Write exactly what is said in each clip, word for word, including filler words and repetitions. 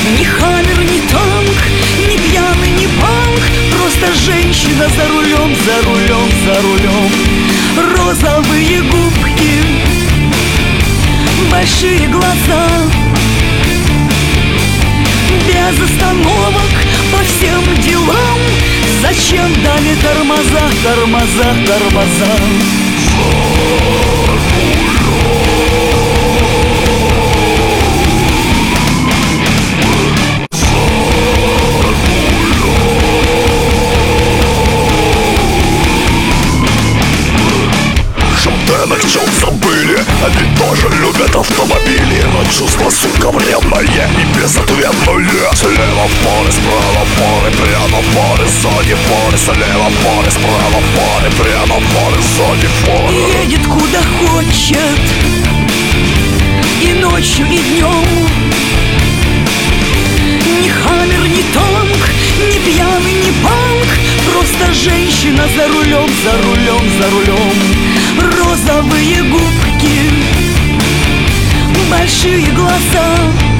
Ни хаммер, ни танк, ни пьяный, ни панк, просто женщина за рулем, за рулем, за рулем. Розовые губки, большие глаза, без остановок по всем делам. Зачем дали тормоза, тормоза, тормоза? Шатенок чё забыли, они тоже любят автомобили, но чувство, сука, вредное и безответное. Слева фары, справа фары, прямо фары, сзади фары. Слева фары, справа фары, прямо фары, сзади фары. Едет куда хочет, и ночью, и днем. Ни хаммер, ни танк, ни пьяный, ни панк, просто женщина за рулем, за рулем, за рулем. Розовые губки, большие глаза,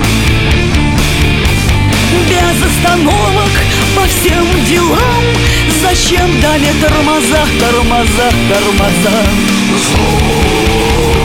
без остановок по всем делам. Зачем дали тормоза, тормоза, тормоза?